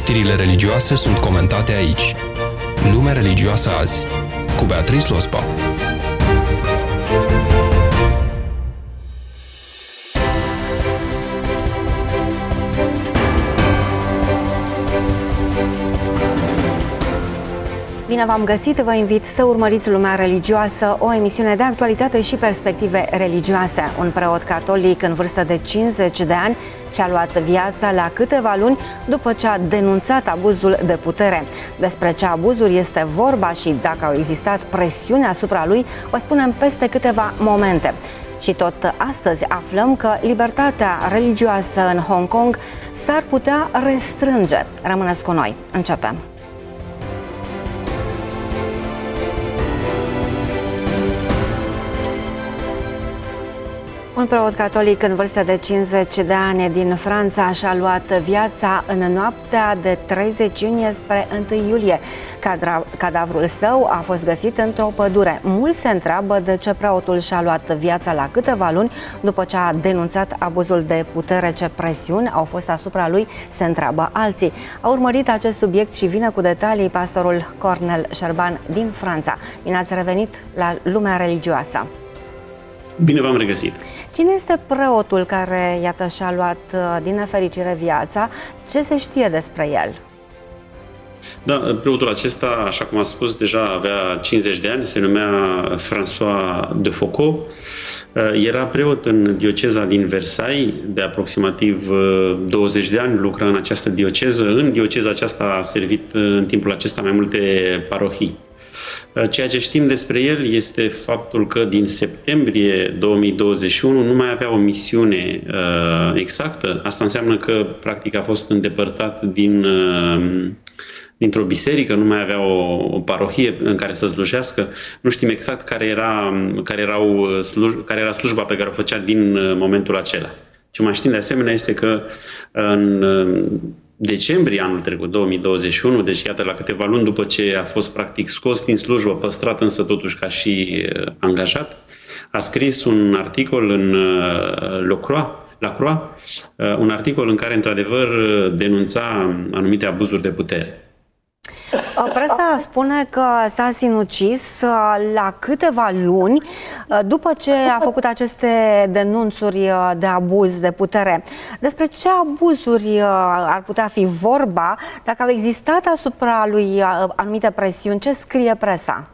Știrile religioase sunt comentate aici. Lumea religioasă azi, cu Beatrice Lospa. Bine v-am găsit, vă invit să urmăriți Lumea religioasă, o emisiune de actualitate și perspective religioase. Un preot catolic în vârstă de 50 de ani și-a luat viața la câteva luni după ce a denunțat abuzul de putere. Despre ce abuzuri este vorba și dacă au existat presiuni asupra lui, vă spunem peste câteva momente. Și tot astăzi aflăm că libertatea religioasă în Hong Kong s-ar putea restrânge. Rămâneți cu noi. Începem. Un preot catolic în vârstă de 50 de ani din Franța și-a luat viața în noaptea de 30 iunie spre 1 iulie. Cadavrul său a fost găsit într-o pădure. Mulți se întreabă de ce preotul și-a luat viața la câteva luni după ce a denunțat abuzul de putere, ce presiuni au fost asupra lui, se întreabă alții. A urmărit acest subiect și vine cu detalii pastorul Cornel Șerban din Franța. Bine ați revenit la Lumea religioasă. Bine v-am regăsit! Cine este preotul care, iată, și-a luat din nefericire viața? Ce se știe despre el? Da, preotul acesta, așa cum a spus, deja avea 50 de ani, se numea François de Foucault. Era preot în dioceza din Versailles, de aproximativ 20 de ani, lucra în această dioceză. În dioceza aceasta a servit în timpul acesta mai multe parohii. Ceea ce știm despre el este faptul că din septembrie 2021 nu mai avea o misiune exactă. Asta înseamnă că practic a fost îndepărtat dintr-o biserică, nu mai avea o parohie în care să slujească. Nu știm exact care era slujba pe care o făcea din momentul acela. Ce mai știm de asemenea este că în decembrie anul trecut, 2021, deci iată la câteva luni după ce a fost practic scos din slujbă, păstrat însă totuși ca și angajat, a scris un articol în La Croix, un articol în care într-adevăr denunța anumite abuzuri de putere. Presa spune că s-a sinucis la câteva luni după ce a făcut aceste denunțuri de abuz de putere. Despre ce abuzuri ar putea fi vorba, dacă au existat asupra lui anumite presiuni? Ce scrie presa?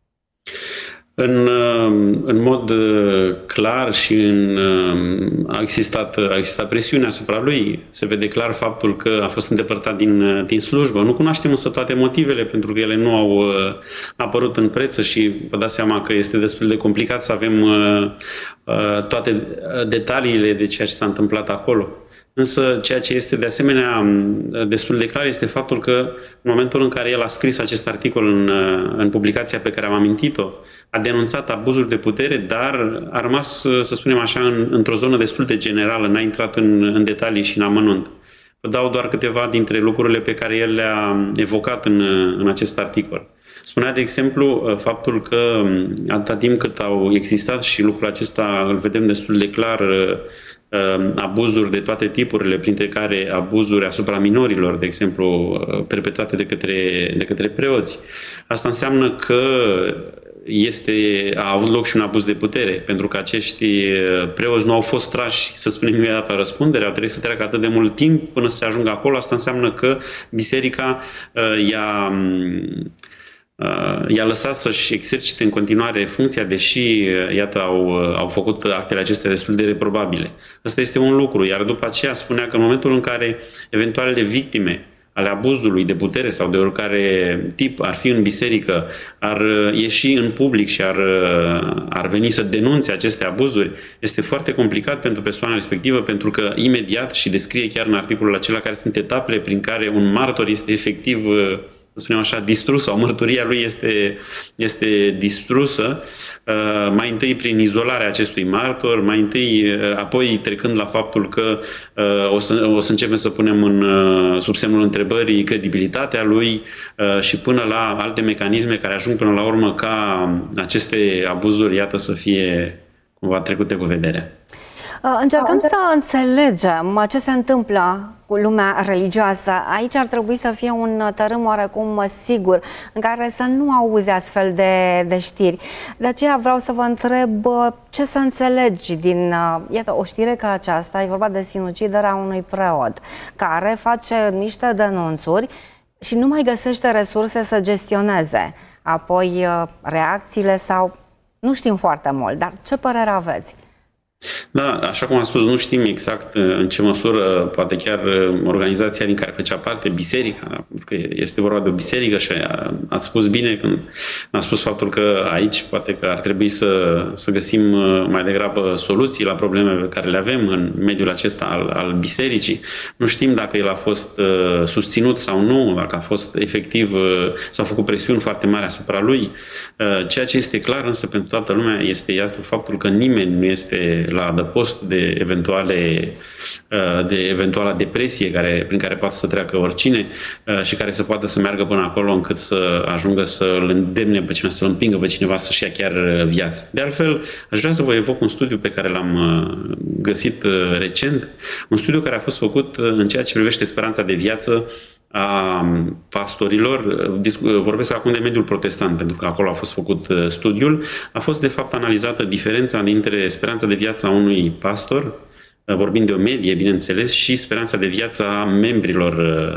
În mod clar și a existat presiune asupra lui. Se vede clar faptul că a fost îndepărtat din slujbă. Nu cunoaștem însă toate motivele, pentru că ele nu au apărut în presă și vă dați seama că este destul de complicat să avem toate detaliile de ceea ce s-a întâmplat acolo. Însă ceea ce este de asemenea destul de clar este faptul că în momentul în care el a scris acest articol în publicația pe care am amintit-o, a denunțat abuzuri de putere, dar a rămas, să spunem așa, într-o zonă destul de generală, n-a intrat în detalii și în amănunt. Vă dau doar câteva dintre lucrurile pe care el le-a evocat în acest articol. Spunea, de exemplu, faptul că atâta timp cât au existat, și lucrul acesta îl vedem destul de clar, abuzuri de toate tipurile, printre care abuzuri asupra minorilor, de exemplu, perpetrate de către preoți. Asta înseamnă că a avut loc și un abuz de putere, pentru că acești preoți nu au fost trași, să spunem, imediat la răspundere, au trebuit să treacă atât de mult timp până să se ajungă acolo. Asta înseamnă că biserica i-a lăsat să-și exercite în continuare funcția, deși, iată, au făcut actele acestea destul de reprobabile. Asta este un lucru, iar după aceea spunea că în momentul în care eventualele victime ale abuzului de putere sau de oricare tip ar fi în biserică, ar ieși în public și ar veni să denunțe aceste abuzuri, este foarte complicat pentru persoana respectivă, pentru că imediat, și descrie chiar în articolul acela care sunt etapele prin care un martor este efectiv, să spunem așa, distrus, sau mărturia lui este distrusă, mai întâi prin izolarea acestui martor, mai întâi, apoi trecând la faptul că o să începem să punem sub semnul întrebării credibilitatea lui și până la alte mecanisme care ajung până la urmă ca aceste abuzuri, iată, să fie cumva trecute cu vederea. Încercăm să înțelegem ce se întâmplă cu lumea religioasă. Aici ar trebui să fie un tărâm oarecum sigur, în care să nu auzi astfel de știri. De aceea vreau să vă întreb ce să înțelegi din, iată, o știre ca aceasta. E vorba de sinuciderea unui preot care face niște denunțuri și nu mai găsește resurse să gestioneze. Apoi reacțiile sau... Nu știm foarte mult, dar ce părere aveți? Da, așa cum am spus, nu știm exact în ce măsură, poate chiar organizația din care făcea parte, biserica, pentru că este vorba de o biserică și ați spus bine când a spus faptul că aici poate că ar trebui să găsim mai degrabă soluții la problemele pe care le avem în mediul acesta al bisericii. Nu știm dacă el a fost susținut sau nu, dacă a fost efectiv, s-au făcut presiuni foarte mari asupra lui. Ceea ce este clar însă pentru toată lumea este faptul că nimeni nu este la adăpost de eventuala depresie prin care poate să treacă oricine și care să poată să meargă până acolo încât să ajungă să-l îndemne pe cineva, să-l împingă pe cineva să-și ia chiar viața. De altfel, aș vrea să vă evoc un studiu pe care l-am găsit recent, un studiu care a fost făcut în ceea ce privește speranța de viață a pastorilor, vorbesc acum de mediul protestant, pentru că acolo a fost făcut studiul, a fost de fapt analizată diferența dintre speranța de viață a unui pastor, vorbind de o medie, bineînțeles, și speranța de viață a membrilor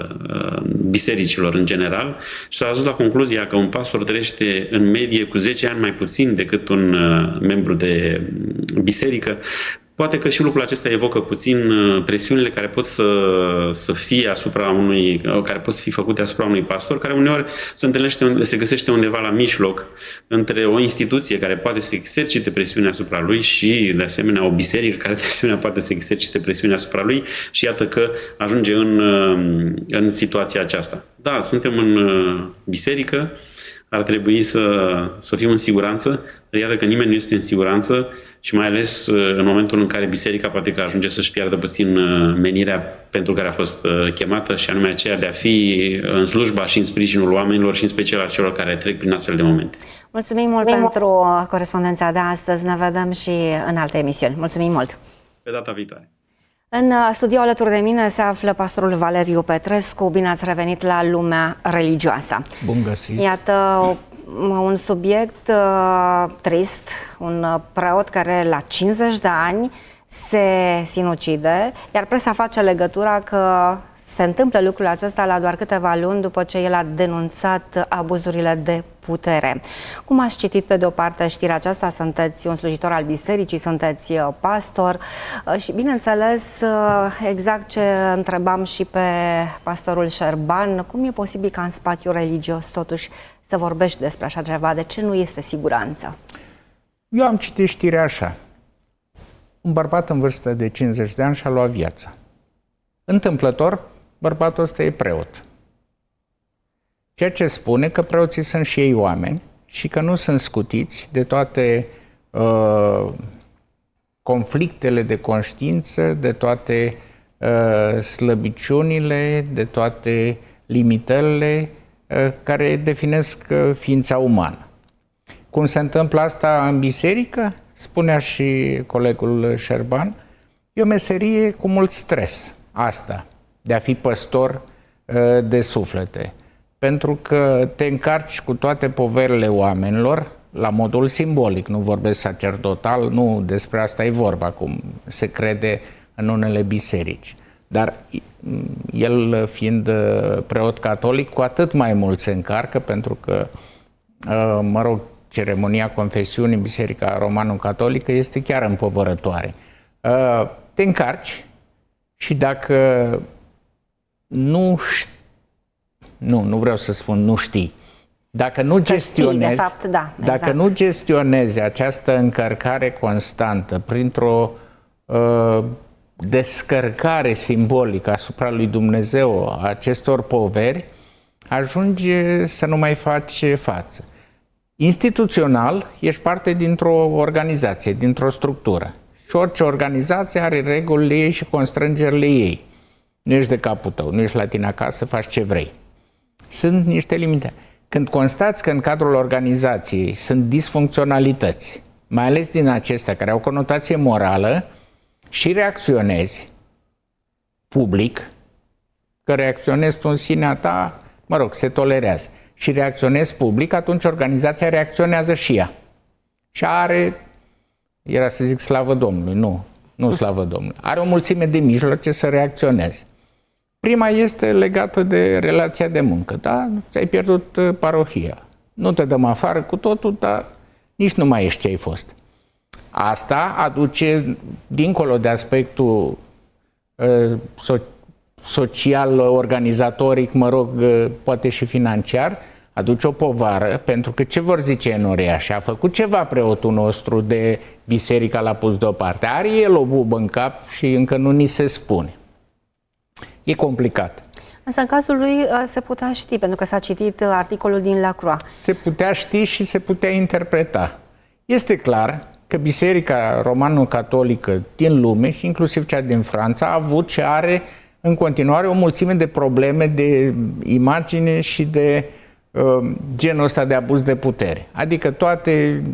bisericilor în general și s-a ajuns la concluzia că un pastor trăiește în medie cu 10 ani mai puțin decât un membru de biserică. Poate că și lucrul acesta evocă puțin presiunile care pot să fie care pot fi făcute asupra unui pastor, care uneori se găsește undeva la mijloc între o instituție care poate să exercite presiune asupra lui și, de asemenea, o biserică care, de asemenea, poate să exercite presiune asupra lui și iată că ajunge în situația aceasta. Da, suntem în biserică, ar trebui să fim în siguranță, dar iată că nimeni nu este în siguranță și mai ales în momentul în care biserica poate că ajunge să-și piardă puțin menirea pentru care a fost chemată și anume aceea de a fi în slujba și în sprijinul oamenilor și în special a celor care trec prin astfel de momente. Mulțumim mult pentru corespondența de astăzi, ne vedem și în alte emisiuni. Mulțumim mult! Pe data viitoare! În studio alături de mine se află pastorul Valeriu Petrescu. Bine ați revenit la lumea religioasă. Bun găsit! Iată un subiect trist, un preot care la 50 de ani se sinucide, iar presa face legătura că se întâmplă lucrul acesta la doar câteva luni după ce el a denunțat abuzurile de putere. Cum ați citit pe de o parte știrea aceasta? Sunteți un slujitor al bisericii, sunteți pastor și bineînțeles exact ce întrebam și pe pastorul Șerban, cum e posibil ca în spațiul religios totuși să vorbești despre așa ceva? De ce nu este siguranță? Eu am citit știrea așa. Un bărbat în vârstă de 50 de ani și-a luat viața. Întâmplător, bărbatul ăsta e preot. Ceea ce spune că preoții sunt și ei oameni și că nu sunt scutiți de toate conflictele de conștiință, de toate slăbiciunile, de toate limitările care definesc ființa umană. Cum se întâmplă asta în biserică, spunea și colegul Șerban, e o meserie cu mult stres, asta, de a fi păstor de suflete. Pentru că te încarci cu toate poverile oamenilor, la modul simbolic, nu vorbesc sacerdotal, nu despre asta e vorba, cum se crede în unele biserici. Dar el fiind preot catolic, cu atât mai mult se încarcă, pentru că, mă rog, ceremonia confesiunii în Biserica Romano-Catolică este chiar împovărătoare. Te încarci și dacă nu vreau să spun nu știi, dacă nu gestionezi, dacă nu gestionezi această încărcare constantă printr-o descărcare simbolică asupra lui Dumnezeu a acestor poveri, ajungi să nu mai faci față. Instituțional, ești parte dintr-o organizație, dintr-o structură. Și orice organizație are regulile ei și constrângerile ei. Nu ești de capul tău, nu ești la tine acasă, faci ce vrei. Sunt niște limite. Când constați că în cadrul organizației sunt disfuncționalități, mai ales din acestea care au conotație morală, și reacționezi public, că reacționezi tu în sinea ta, mă rog, se tolerează, și reacționezi public, atunci organizația reacționează și ea. Și are, era să zic slavă Domnului, nu slavă Domnului, are o mulțime de mijloace să reacționeze. Prima este legată de relația de muncă, da? Ți-ai pierdut parohia. Nu te dăm afară cu totul, dar nici nu mai ești ce ai fost. Asta aduce, dincolo de aspectul social, organizatoric, mă rog, poate și financiar, aduce o povară, pentru că ce vor zice enoriași? A făcut ceva preotul nostru de biserică, l-a pus deoparte. Are el o bubă în cap și încă nu ni se spune. E complicat. Însă în cazul lui se putea ști, pentru că s-a citit articolul din La Croix. Se putea ști și se putea interpreta. Este clar că Biserica Romano-Catolică din lume și inclusiv cea din Franța a avut și are în continuare o mulțime de probleme de imagine și de genul ăsta de abuz de putere. Adică toate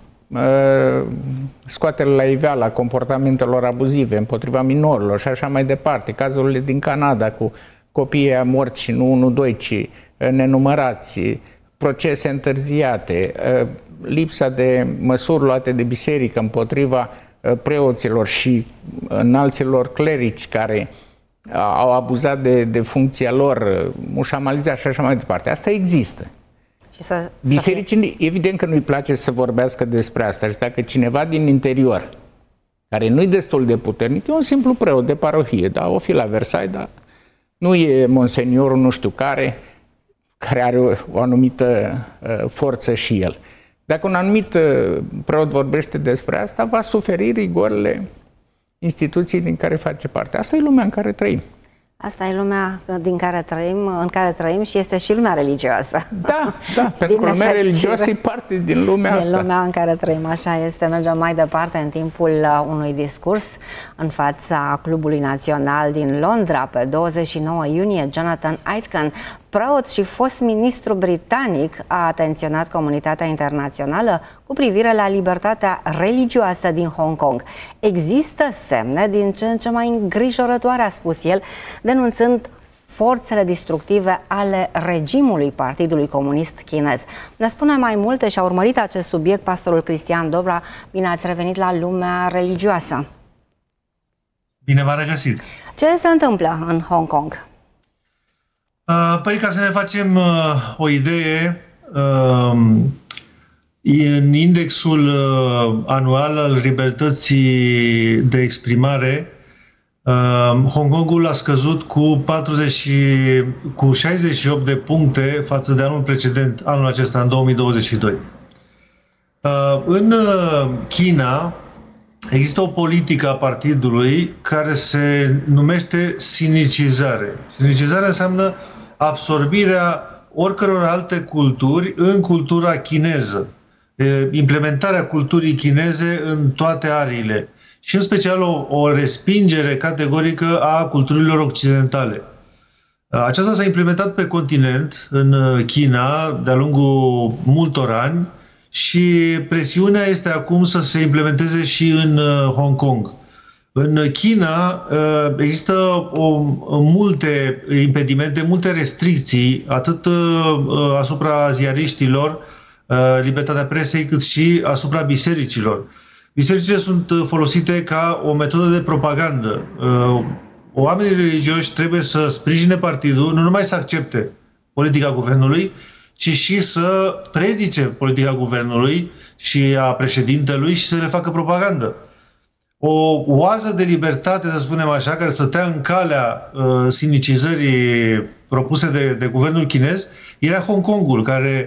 scoaterile la iveală a comportamentelor abuzive împotriva minorilor și așa mai departe, cazurile din Canada cu copiii morți și nu 1-2, ci nenumărați, procese întârziate, lipsa de măsuri luate de biserică împotriva preoților și înalților clerici care au abuzat de funcția lor, mușamalizat și așa mai departe. Asta există. Bisericii, evident că nu-i place să vorbească despre asta și dacă cineva din interior, care nu-i destul de puternic, e un simplu preot de parohie, da? O fi la Versailles, dar nu e monseniorul nu știu care are o anumită forță și el. Dacă un anumit preot vorbește despre asta, va suferi rigorile instituției din care face parte. Asta e lumea în care trăim. Asta e lumea în care trăim și este și lumea religioasă. Da, pentru că lumea religioasă e parte din lumea asta. Din lumea în care trăim, așa este. Mergem mai departe în timpul unui discurs în fața Clubului Național din Londra pe 29 iunie. Jonathan Aitken, preot și fost ministru britanic, a atenționat comunitatea internațională cu privire la libertatea religioasă din Hong Kong. Există semne din ce în ce mai îngrijorătoare, a spus el, denunțând forțele destructive ale regimului Partidului Comunist Chinez. Ne spune mai multe și a urmărit acest subiect pastorul Cristian Dobra. Bine ați revenit la lumea religioasă. Bine v-am regăsit. Ce se întâmplă în Hong Kong? Păi, ca să ne facem o idee, în indexul anual al libertății de exprimare, Hong Kongul a scăzut cu 68 de puncte față de anul precedent, anul acesta, în 2022. În China există o politică a partidului care se numește sinicizare. Sinicizarea înseamnă absorbirea oricăror alte culturi în cultura chineză, implementarea culturii chineze în toate ariile și în special o respingere categorică a culturilor occidentale. Aceasta s-a implementat pe continent, în China, de-a lungul multor ani și presiunea este acum să se implementeze și în Hong Kong. În China există multe impedimente, multe restricții, atât asupra ziariștilor, libertatea presei, cât și asupra bisericilor. Bisericile sunt folosite ca o metodă de propagandă. Oamenii religioși trebuie să sprijine partidul, nu numai să accepte politica guvernului, ci și să predice politica guvernului și a președintelui și să le facă propagandă. O oază de libertate, să spunem așa, care stătea în calea sinicizării propuse de guvernul chinez, era Hong Kongul,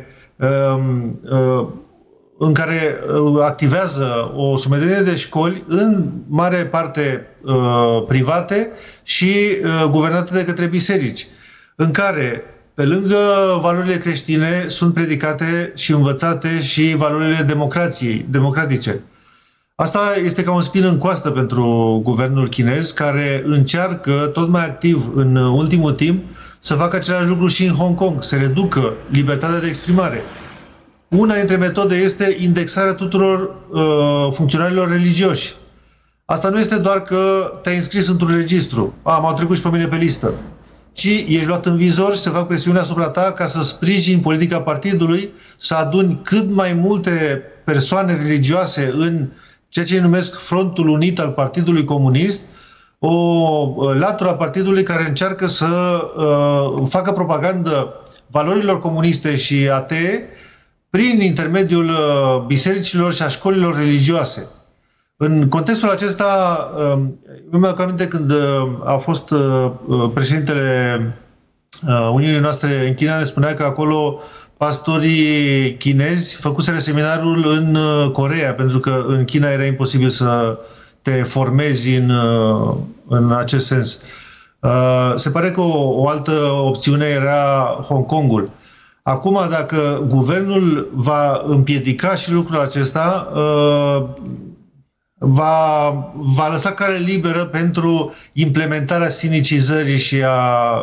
în care activează o sumedenie de școli, în mare parte private și guvernate de către biserici, în care, pe lângă valorile creștine, sunt predicate și învățate și valorile democratice. Asta este ca un spin în coastă pentru guvernul chinez, care încearcă tot mai activ în ultimul timp să facă același lucru și în Hong Kong, să reducă libertatea de exprimare. Una dintre metode este indexarea tuturor funcționarilor religioși. asta nu este doar că te-ai înscris într-un registru, m-au trecut și pe mine pe listă, ci ești luat în vizor și se fac presiune asupra ta ca să sprijini politica partidului, să aduni cât mai multe persoane religioase în ceea ce numesc Frontul Unit al Partidului Comunist, o latură a partidului care încearcă să facă propagandă valorilor comuniste și atee prin intermediul bisericilor și a școlilor religioase. În contextul acesta, eu mi-am aminte când a fost președintele Uniunii noastre în China, ne spunea că acolo pastorii chinezi făcuseră seminarul în Coreea, pentru că în China era imposibil să te formezi în acest sens. Se pare că o altă opțiune era Hong Kongul. Acum, dacă guvernul va împiedica și lucrul acesta, va lăsa cale liberă pentru implementarea sinicizării și a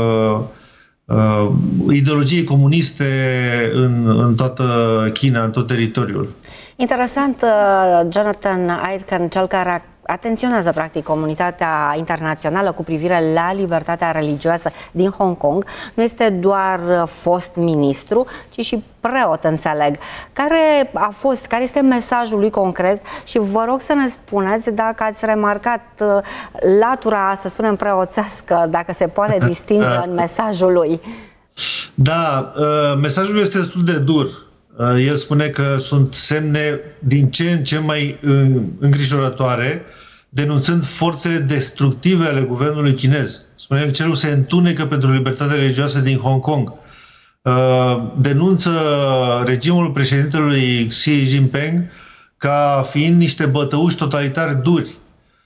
ideologiei comuniste în toată China, în tot teritoriul. Interesant, Jonathan Aitken, cel care atenționează practic comunitatea internațională cu privire la libertatea religioasă din Hong Kong, nu este doar fost ministru, ci și preot, înțeleg. Care este mesajul lui concret și vă rog să ne spuneți dacă ați remarcat latura, să spunem, preoțească, dacă se poate distinge în mesajul lui. Da, mesajul este destul de dur. El spune că sunt semne din ce în ce mai îngrijorătoare, denunțând forțele destructive ale guvernului chinez. Spune că cerul se întunecă pentru libertatea religioasă din Hong Kong. Denunță regimul președintelui Xi Jinping ca fiind niște bătăuși totalitari duri.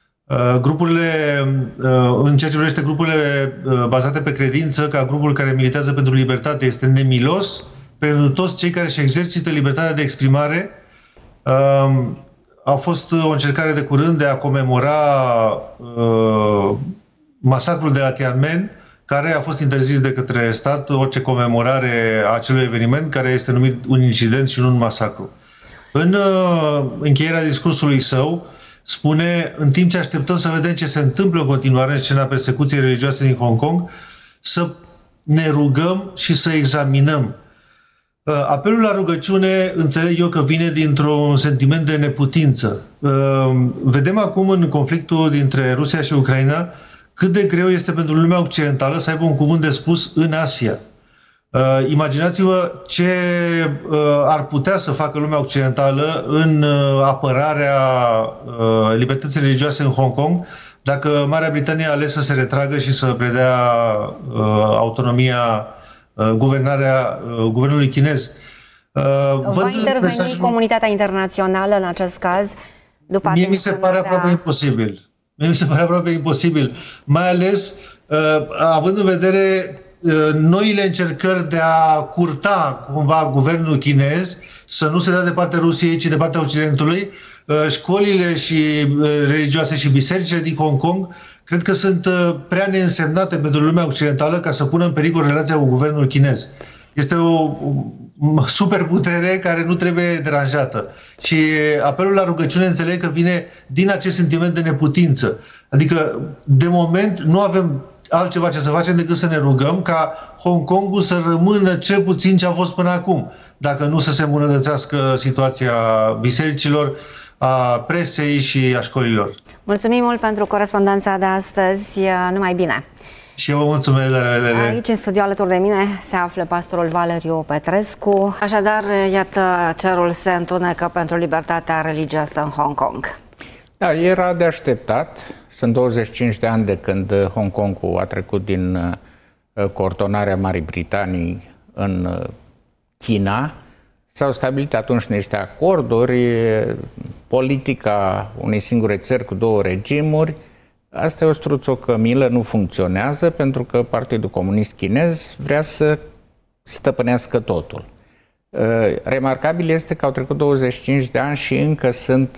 În ceea ce privește grupurile bazate pe credință, ca grupul care militează pentru libertate, este nemilos pentru toți cei care își exercită libertatea de exprimare. A fost o încercare de curând de a comemora masacrul de la Tiananmen, care a fost interzis de către stat, orice comemorare a acelui eveniment, care este numit un incident și nu un masacru. În încheierea discursului său, spune, în timp ce așteptăm să vedem ce se întâmplă în continuare în scena persecuției religioase din Hong Kong, să ne rugăm și să examinăm. Apelul la rugăciune, înțeleg eu că vine dintr-un sentiment de neputință. Vedem acum în conflictul dintre Rusia și Ucraina cât de greu este pentru lumea occidentală să aibă un cuvânt de spus în Asia. Imaginați-vă ce ar putea să facă lumea occidentală în apărarea libertății religioase în Hong Kong dacă Marea Britanie a ales să se retragă și să predea autonomia, guvernarea guvernului chinez. Va interveni comunitatea internațională în acest caz? Mie mi se pare aproape imposibil. Mai ales având în vedere noile încercări de a curta cumva guvernul chinez să nu se dea de partea Rusiei, ci de partea Occidentului. Școlile și religioase și bisericile din Hong Kong cred că sunt prea neînsemnate pentru lumea occidentală ca să pună în pericol relația cu guvernul chinez. Este o superputere care nu trebuie deranjată. Și apelul la rugăciune înțeleg că vine din acest sentiment de neputință. Adică, de moment, nu avem altceva ce să facem decât să ne rugăm ca Hong Kongul să rămână cel puțin ce a fost până acum, dacă nu să se îmbunătățească situația bisericilor, a presei și a școlilor. Mulțumim mult pentru corespondența de astăzi. Numai bine! Și eu vă mulțumesc, la revedere! Aici, în studio, alături de mine, se află pastorul Valeriu Petrescu. Așadar, iată, cerul se întunecă pentru libertatea religioasă în Hong Kong. Da, era de așteptat. Sunt 25 de ani de când Hong Kongul a trecut din coordonarea Marii Britanii în China. S-au stabilit atunci niște acorduri, politica unei singure țări cu două regimuri. Asta e o struțocămilă, nu funcționează pentru că Partidul Comunist Chinez vrea să stăpânească totul. Remarcabil este că au trecut 25 de ani și încă sunt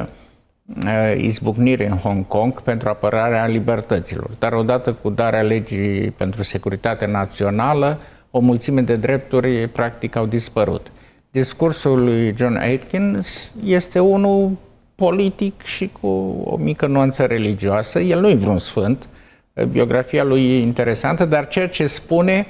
izbucniri în Hong Kong pentru apărarea libertăților. Dar odată cu darea legii pentru securitate națională, o mulțime de drepturi practic au dispărut. Discursul lui John Aitken este unul politic și cu o mică nuanță religioasă. El nu e vreun sfânt, biografia lui e interesantă, dar ceea ce spune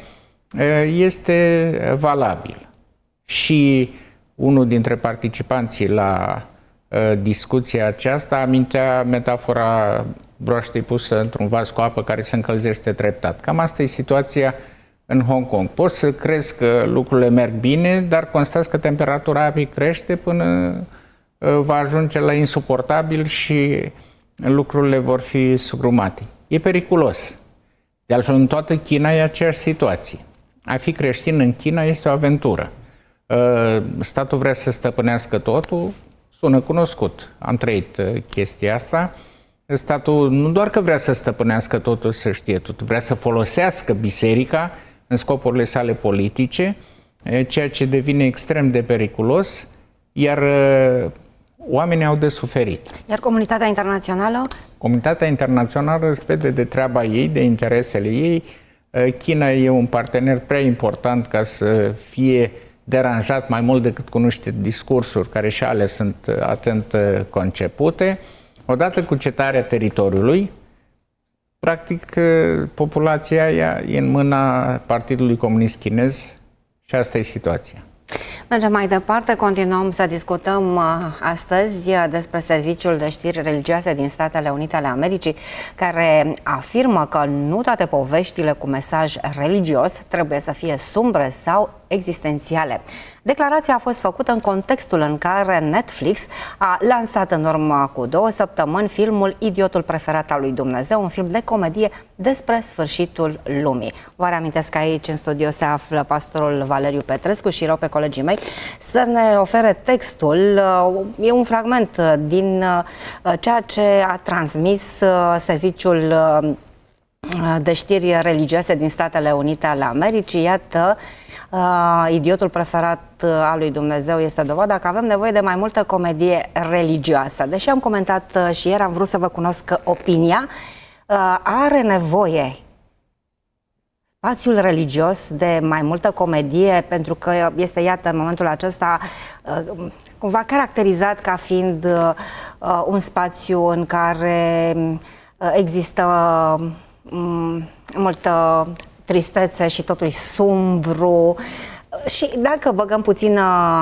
este valabil. Și unul dintre participanții la discuția aceasta amintea metafora broaștei pusă într-un vas cu apă care se încălzește treptat. Cam asta e situația în Hong Kong. Poți să crezi că lucrurile merg bine, dar constați că temperatura apei crește până va ajunge la insuportabil și lucrurile vor fi sugrumate. E periculos. De altfel, în toată China e aceeași situație. A fi creștin în China este o aventură. Statul vrea să stăpânească totul, sună cunoscut. Am trăit chestia asta. Statul nu doar că vrea să stăpânească totul, să știe totul, vrea să folosească biserica în scopurile sale politice, ceea ce devine extrem de periculos, iar oamenii au de suferit. Iar comunitatea internațională? Comunitatea internațională își vede de treaba ei, de interesele ei. China e un partener prea important ca să fie deranjat mai mult decât cu niște discursuri care și ale sunt atent concepute. Odată cu cetarea teritoriului, practic populația e în mâna Partidului Comunist Chinez și asta e situația. Mergem mai departe, continuăm să discutăm astăzi despre Serviciul de Știri Religioase din Statele Unite ale Americii, care afirmă că nu toate poveștile cu mesaj religios trebuie să fie sumbre sau existențiale. Declarația a fost făcută în contextul în care Netflix a lansat în urmă cu 2 săptămâni filmul Idiotul preferat al lui Dumnezeu, un film de comedie despre sfârșitul lumii. Vă reamintesc că aici în studio se află pastorul Valeriu Petrescu și rog pe colegii mei să ne ofere textul. E un fragment din ceea ce a transmis Serviciul de Știri Religioase din Statele Unite ale Americii. Iată, idiotul preferat al lui Dumnezeu este dovada că avem nevoie de mai multă comedie religioasă. Deși am comentat și ieri, am vrut să vă cunosc opinia. Are nevoie spațiul religios de mai multă comedie, pentru că este, iată, în momentul acesta cumva caracterizat ca fiind un spațiu în care există multă tristețe și totul e sumbru. Și dacă băgăm puțină,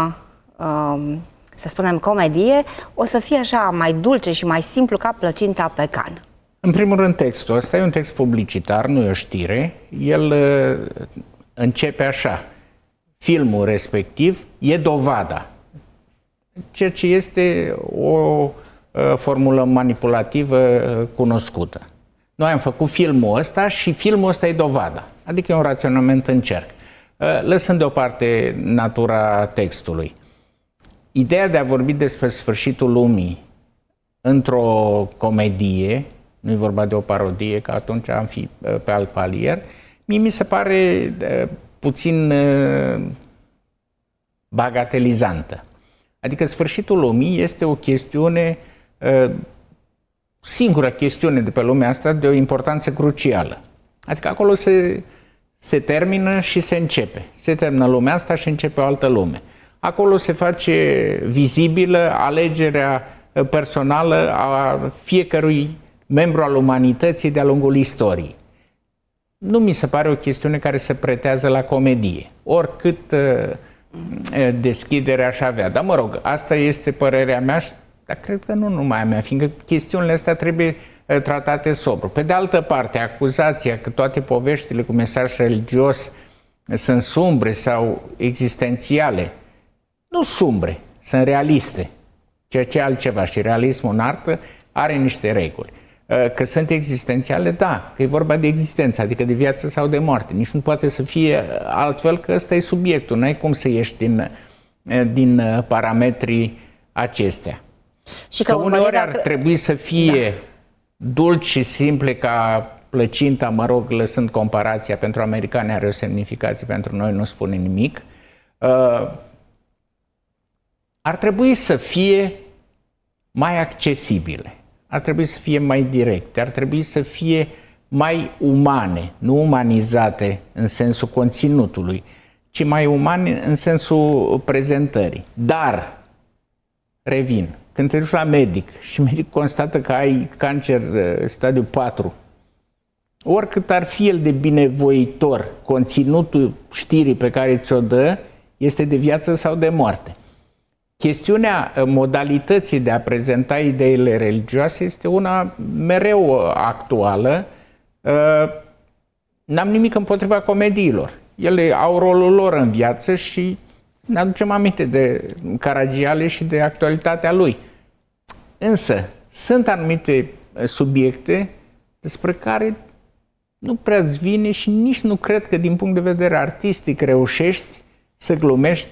să spunem, comedie, o să fie așa mai dulce și mai simplu ca plăcinta pe can. În primul rând, textul ăsta e un text publicitar, nu e o știre. El începe așa: filmul respectiv e dovada. Ceea ce este o formulă manipulativă cunoscută. Noi am făcut filmul ăsta și filmul ăsta e dovada. Adică e un raționament în cerc. Lăsând deoparte natura textului. Ideea de a vorbi despre sfârșitul lumii într-o comedie, nu e vorba de o parodie, că atunci am fi pe alt palier, mie mi se pare puțin bagatelizantă. Adică sfârșitul lumii este o chestiune, singura chestiune de pe lumea asta de o importanță crucială. Adică acolo se termină și se începe. Se termină lumea asta și începe o altă lume. Acolo se face vizibilă alegerea personală a fiecărui membru al umanității de-a lungul istoriei. Nu mi se pare o chestiune care se pretează la comedie, oricât deschidere aș avea. Dar mă rog, asta este părerea mea, dar cred că nu numai a mea, fiindcă chestiunile astea trebuie tratate sobru. Pe de altă parte, acuzația că toate poveștile cu mesaj religios sunt sumbre sau existențiale, nu sumbre, sunt realiste, ceea ce altceva. Și realismul în artă are niște reguli. Că sunt existențiale, da, că e vorba de existență, adică de viață sau de moarte. Nici nu poate să fie altfel, că ăsta e subiectul. N-ai cum să ieși din parametrii acestea. Și că uneori ar trebui să fie dulci și simple ca plăcinta, mă rog, lăsând comparația, pentru americani are o semnificație, pentru noi nu spune nimic. Ar trebui să fie mai accesibile. Ar trebui să fie mai directe, ar trebui să fie mai umane, nu umanizate în sensul conținutului, ci mai umane în sensul prezentării. Dar, revin, când te duci la medic și medicul constată că ai cancer stadiu 4, oricât ar fi el de binevoitor, conținutul știrii pe care ți-o dă este de viață sau de moarte. Chestiunea modalității de a prezenta ideile religioase este una mereu actuală. N-am nimic împotriva comediilor. Ele au rolul lor în viață și ne aducem aminte de Caragiale și de actualitatea lui. Însă, sunt anumite subiecte despre care nu prea-ți vine și nici nu cred că din punct de vedere artistic reușești să glumești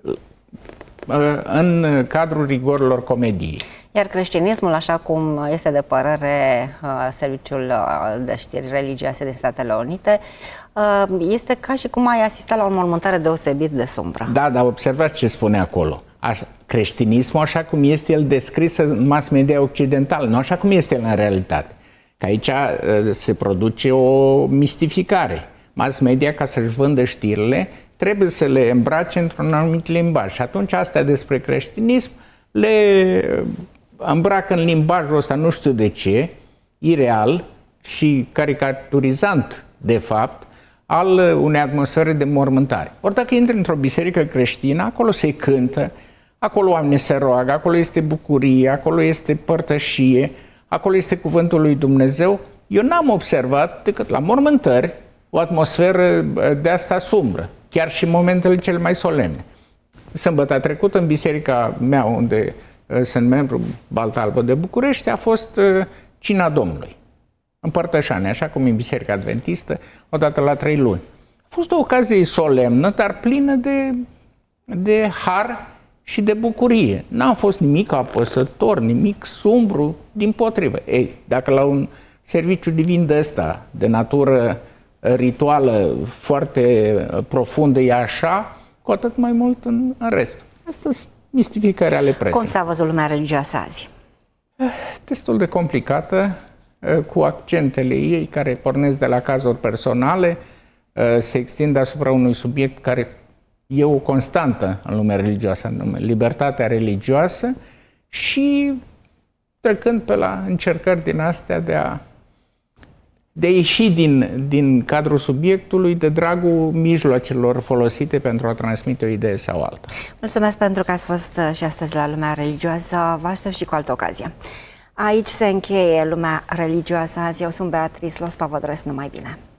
în cadrul rigorilor comediei. Iar creștinismul, așa cum este de părere Serviciul de Știri Religioase din Statele Unite, este ca și cum ai asistat la o înmormântare deosebit de sumbră. Da, dar observați ce spune acolo. Creștinismul, așa cum este el descris în mass media occidentală, nu așa cum este el în realitate. Că aici se produce o mistificare. Mass media, ca să-și vândă știrile, trebuie să le îmbrace într-un anumit limbaj. Și atunci astea despre creștinism le îmbracă în limbajul ăsta, nu știu de ce, ireal și caricaturizant, de fapt, al unei atmosfere de mormântare. Ori dacă intri într-o biserică creștină, acolo se cântă, acolo oamenii se roagă, acolo este bucurie, acolo este părtășie, acolo este cuvântul lui Dumnezeu. Eu n-am observat decât la mormântări o atmosferă de asta sumbră, chiar și în momentele cele mai solemne. Sâmbătă trecută, în biserica mea, unde sunt membru Balta Albă de București, a fost Cina Domnului, împărtășanie, așa cum în Biserica Adventistă, odată la 3 luni. A fost o ocazie solemnă, dar plină de har și de bucurie. N-a fost nimic apăsător, nimic sumbru, dimpotrivă. Ei, dacă la un serviciu divin de ăsta, de natură rituală foarte profundă, e așa, cu atât mai mult în rest. Asta sunt mistificări ale presei. Cum s-a văzut lumea religioasă azi? Destul de complicată, cu accentele ei care pornesc de la cazuri personale, se extind asupra unui subiect care e o constantă în lumea religioasă, anume libertatea religioasă, și trecând pe la încercări din astea de a ieși din cadrul subiectului de dragul mijloacelor folosite pentru a transmite o idee sau alta. Mulțumesc pentru că ați fost și astăzi la Lumea Religioasă. Vă aștept și cu altă ocazie. Aici se încheie Lumea Religioasă azi. Eu sunt Beatrice Lospa, vă doresc numai bine.